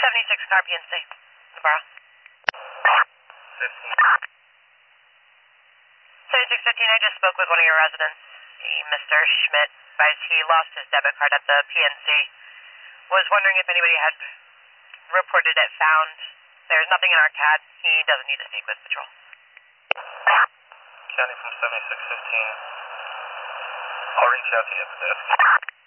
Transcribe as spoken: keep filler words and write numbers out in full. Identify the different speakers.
Speaker 1: seventy-six car P N C, Navarro.
Speaker 2: fifteen.
Speaker 1: seventy-six fifteen, I just spoke with one of your residents. He, Mister Schmidt, advised he lost his debit card at the P N C. Was wondering if anybody had reported it found. There's nothing in our C A D. He doesn't need to speak with patrol.
Speaker 2: County from seventy-six fifteen. I'll reach out to you at the desk.